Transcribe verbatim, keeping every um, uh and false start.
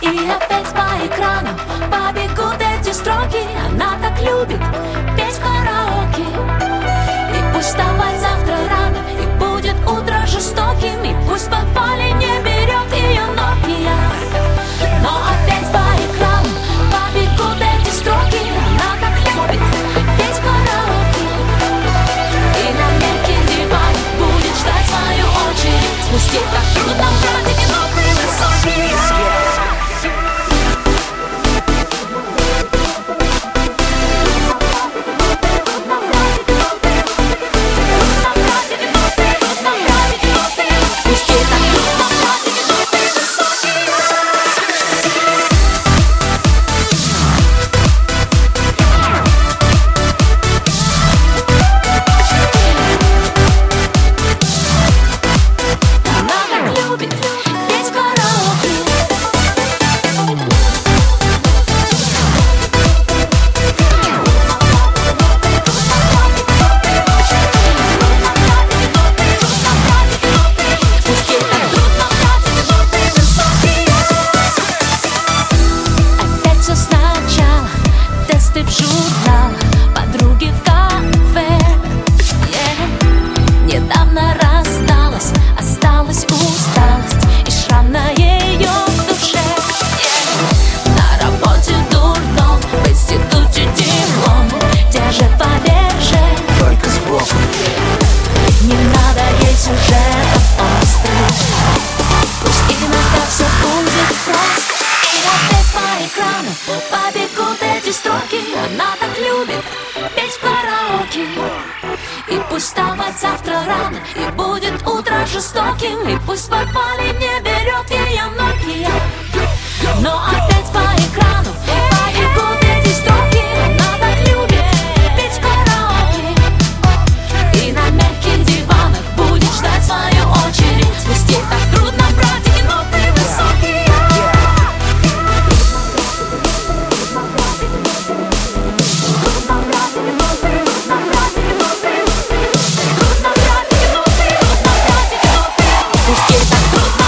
И опять по экрану побегут эти строки. Она так любит петь в караоке. И пусть вставать завтра рано, и будет утро жестоким, и пусть в подвале не берет ее Nokia. Но опять по экрану побегут эти строки. Она так любит петь в караоке. И на мягкий диван будет ждать свою очередь. Пусть ей так трудно брать эти новые высокие. В журнал, подруги в кафе, yeah. Недавно рассталась, осталась усталость и шрам на ее душе, yeah. На работе дурном, в институте диплом, где же Фаберже? Только сбоку. Не надо ей сюжетов острых, пусть иногда все будет просто. И опять по экрану побегут эти строки. Она так любит петь в караоке. И пусть вставать завтра рано, и будет утро жестоким, и пусть в подвале не берет ее Nokia. Но опять по экрану побегут эти строки. Она так любит петь в караоке. И на мягких диванах будет ждать свою очередь. Пусть ей так трудно брать эти ноты высокие. Пусть ей так трудно.